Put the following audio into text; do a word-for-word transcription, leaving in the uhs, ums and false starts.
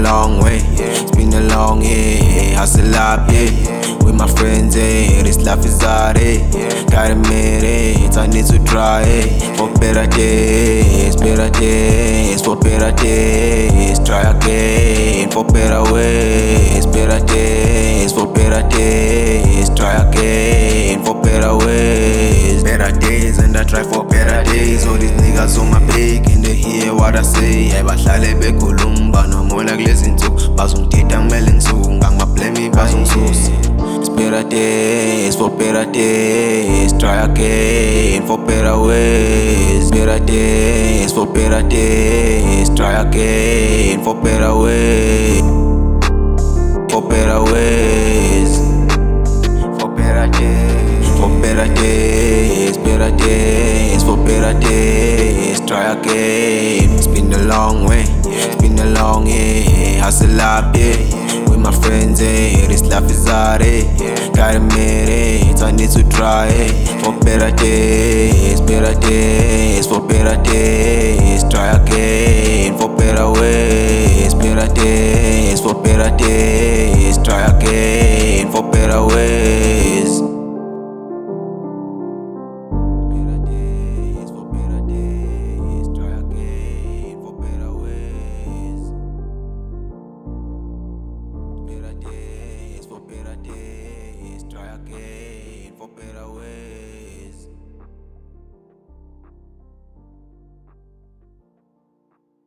long way, it's been a long year. Hustle up, yeah, with my friends, eh. This life is hard, eh. Gotta admit it, I need to try it. For better days, better days, for better days. Try again, for better ways, better days, for better days. Try again, for better ways, better days, and I try for better days. All these niggas on my back and they hear what I say. Hey, bahlale bekhuluma nomola kulezi nsuku bazongithetha kumele ngisuke ngangibablame bazongisusa. It's better days, for better days. Try again, for better ways, better days, for better days. Try again, for better ways, for better ways, for better days, for better days, better days, for better days. Try again. It's been a long way, it's been a long year. Hustle up, yeah, with my friends, eh. This life is hard, eh. Gotta admit it, I need to try it. For better days, better days, for better days. Try again, for better ways, better days, for better days. Try again, for better ways.